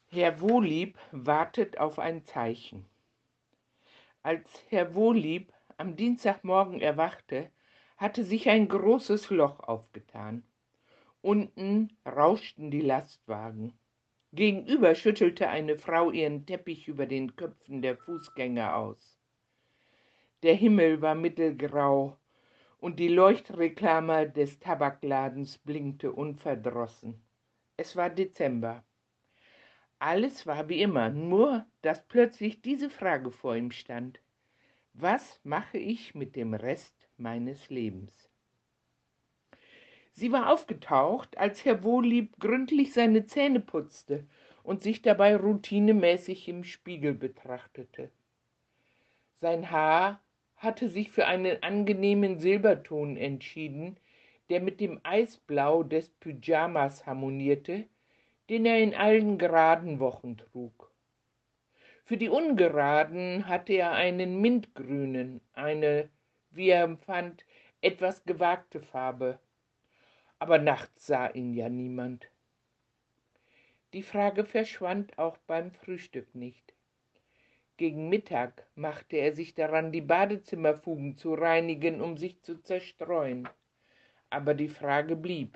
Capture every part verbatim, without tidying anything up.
Herr Wohlieb wartet auf ein Zeichen. Als Herr Wohlieb am Dienstagmorgen erwachte, hatte sich ein großes Loch aufgetan. Unten rauschten die Lastwagen. Gegenüber schüttelte eine Frau ihren Teppich über den Köpfen der Fußgänger aus. Der Himmel war mittelgrau und die Leuchtreklame des Tabakladens blinkte unverdrossen. Es war Dezember. Alles war wie immer, nur dass plötzlich diese Frage vor ihm stand: Was mache ich mit dem Rest meines Lebens? Sie war aufgetaucht, als Herr Wohlieb gründlich seine Zähne putzte und sich dabei routinemäßig im Spiegel betrachtete. Sein Haar hatte sich für einen angenehmen Silberton entschieden, der mit dem Eisblau des Pyjamas harmonierte, den er in allen geraden Wochen trug. Für die ungeraden hatte er einen mintgrünen, eine, wie er empfand, etwas gewagte Farbe. Aber nachts sah ihn ja niemand. Die Frage verschwand auch beim Frühstück nicht. Gegen Mittag machte er sich daran, die Badezimmerfugen zu reinigen, um sich zu zerstreuen. Aber die Frage blieb.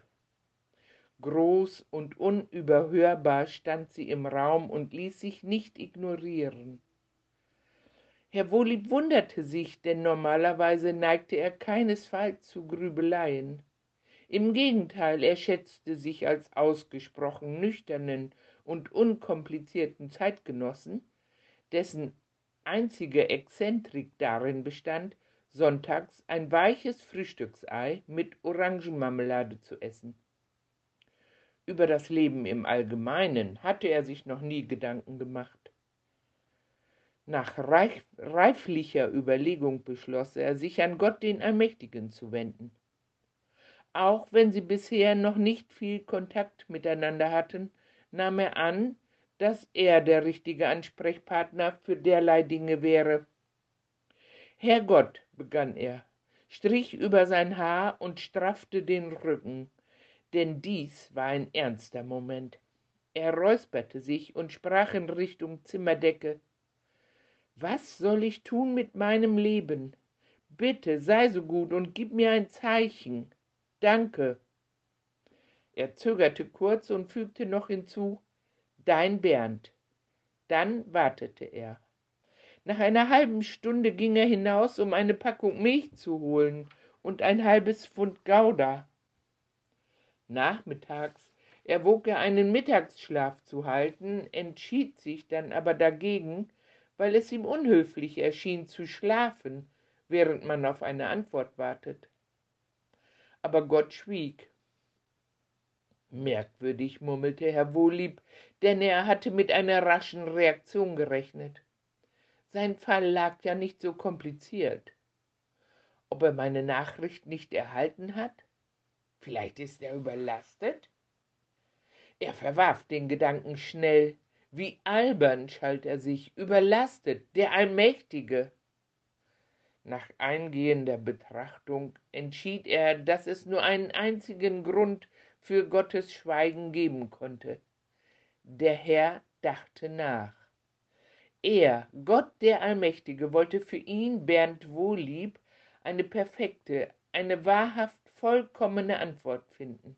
Groß und unüberhörbar stand sie im Raum und ließ sich nicht ignorieren. Herr Wohlieb wunderte sich, denn normalerweise neigte er keinesfalls zu Grübeleien. Im Gegenteil, er schätzte sich als ausgesprochen nüchternen und unkomplizierten Zeitgenossen, dessen einzige Exzentrik darin bestand, sonntags ein weiches Frühstücksei mit Orangenmarmelade zu essen. Über das Leben im Allgemeinen hatte er sich noch nie Gedanken gemacht. Nach reif, reiflicher Überlegung beschloss er, sich an Gott den Allmächtigen zu wenden. Auch wenn sie bisher noch nicht viel Kontakt miteinander hatten, nahm er an, dass er der richtige Ansprechpartner für derlei Dinge wäre. »Herrgott«, begann er, strich über sein Haar und straffte den Rücken, denn dies war ein ernster Moment. Er räusperte sich und sprach in Richtung Zimmerdecke: »Was soll ich tun mit meinem Leben? Bitte, sei so gut und gib mir ein Zeichen. Danke.« Er zögerte kurz und fügte noch hinzu: »Dein Bernd.« Dann wartete er. Nach einer halben Stunde ging er hinaus, um eine Packung Milch zu holen und ein halbes Pfund Gouda. Nachmittags erwog er, einen Mittagsschlaf zu halten, entschied sich dann aber dagegen, weil es ihm unhöflich erschien, zu schlafen, während man auf eine Antwort wartet. Aber Gott schwieg. Merkwürdig, murmelte Herr Wohlieb, denn er hatte mit einer raschen Reaktion gerechnet. Sein Fall lag ja nicht so kompliziert. Ob er meine Nachricht nicht erhalten hat? Vielleicht ist er überlastet? Er verwarf den Gedanken schnell. Wie albern, schalt er sich, überlastet, der Allmächtige. Nach eingehender Betrachtung entschied er, dass es nur einen einzigen Grund für Gottes Schweigen geben konnte. Der Herr dachte nach. Er, Gott der Allmächtige, wollte für ihn, Bernd Wohlieb, eine perfekte, eine wahrhaft vollkommene Antwort finden.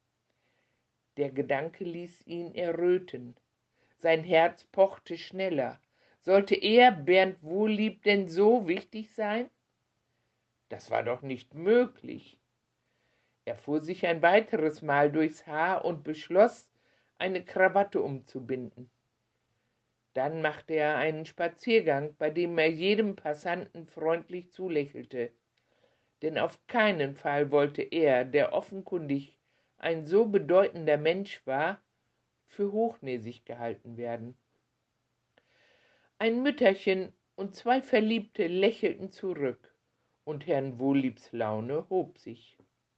Der Gedanke ließ ihn erröten. Sein Herz pochte schneller. Sollte er, Bernd Wohlieb, denn so wichtig sein? Das war doch nicht möglich. Er fuhr sich ein weiteres Mal durchs Haar und beschloss, eine Krawatte umzubinden. Dann machte er einen Spaziergang, bei dem er jedem Passanten freundlich zulächelte, denn auf keinen Fall wollte er, der offenkundig ein so bedeutender Mensch war, für hochnäsig gehalten werden. Ein Mütterchen und zwei Verliebte lächelten zurück, und Herrn Wohliebs Laune hob sich.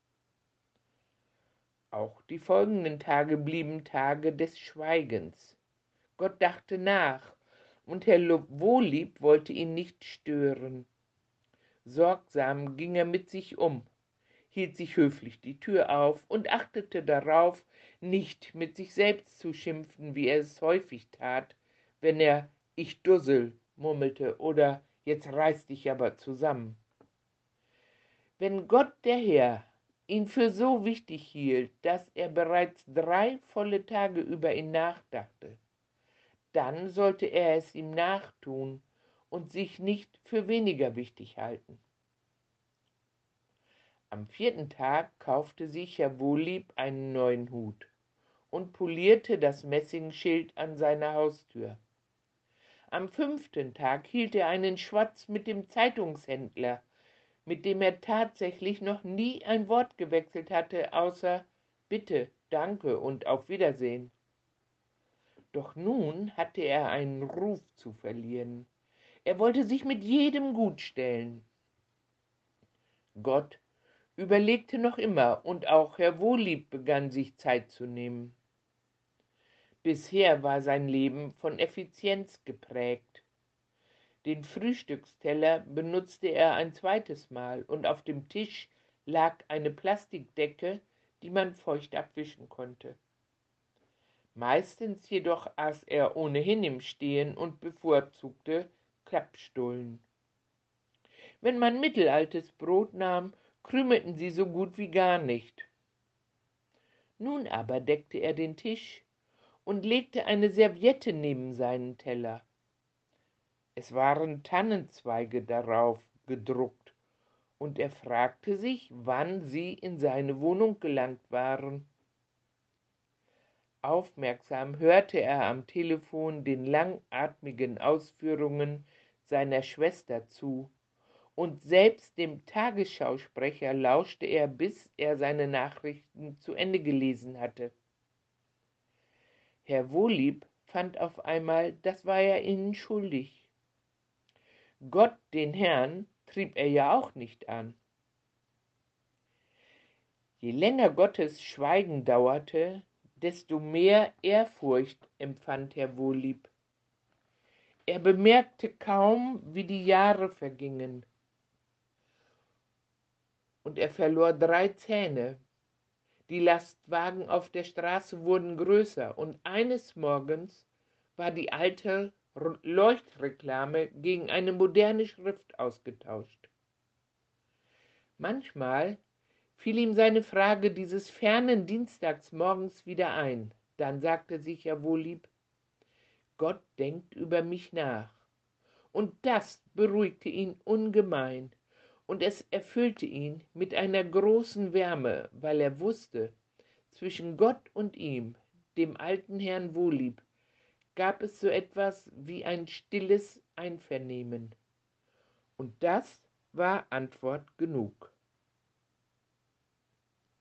Auch die folgenden Tage blieben Tage des Schweigens. Gott dachte nach, und Herr Wohlieb wollte ihn nicht stören. Sorgsam ging er mit sich um, hielt sich höflich die Tür auf und achtete darauf, nicht mit sich selbst zu schimpfen, wie er es häufig tat, wenn er »Ich Dussel« murmelte oder »Jetzt reiß dich aber zusammen«. Wenn Gott der Herr ihn für so wichtig hielt, dass er bereits drei volle Tage über ihn nachdachte, dann sollte er es ihm nachtun und sich nicht für weniger wichtig halten. Am vierten Tag kaufte sich Herr Wohlieb einen neuen Hut und polierte das Messingschild an seiner Haustür. Am fünften Tag hielt er einen Schwatz mit dem Zeitungshändler, mit dem er tatsächlich noch nie ein Wort gewechselt hatte, außer »Bitte, danke und auf Wiedersehen«. Doch nun hatte er einen Ruf zu verlieren. Er wollte sich mit jedem gutstellen. Gott überlegte noch immer, und auch Herr Wohlieb begann sich Zeit zu nehmen. Bisher war sein Leben von Effizienz geprägt. Den Frühstücksteller benutzte er ein zweites Mal, und auf dem Tisch lag eine Plastikdecke, die man feucht abwischen konnte. Meistens jedoch aß er ohnehin im Stehen und bevorzugte Klappstullen. Wenn man mittelaltes Brot nahm, krümelten sie so gut wie gar nicht. Nun aber deckte er den Tisch und legte eine Serviette neben seinen Teller. Es waren Tannenzweige darauf gedruckt, und er fragte sich, wann sie in seine Wohnung gelangt waren. Aufmerksam hörte er am Telefon den langatmigen Ausführungen seiner Schwester zu, und selbst dem Tagesschausprecher lauschte er, bis er seine Nachrichten zu Ende gelesen hatte. Herr Wohlieb fand auf einmal, das war er ihnen schuldig. Gott, den Herrn, trieb er ja auch nicht an. Je länger Gottes Schweigen dauerte, desto mehr Ehrfurcht empfand Herr Wohlieb. Er bemerkte kaum, wie die Jahre vergingen, und er verlor drei Zähne. Die Lastwagen auf der Straße wurden größer, und eines Morgens war die alte Leuchtreklame gegen eine moderne Schrift ausgetauscht. Manchmal fiel ihm seine Frage dieses fernen Dienstagsmorgens wieder ein. Dann sagte sich Herr Wohlieb, Gott denkt über mich nach. Und das beruhigte ihn ungemein, und es erfüllte ihn mit einer großen Wärme, weil er wusste, zwischen Gott und ihm, dem alten Herrn Wohlieb, gab es so etwas wie ein stilles Einvernehmen. Und das war Antwort genug.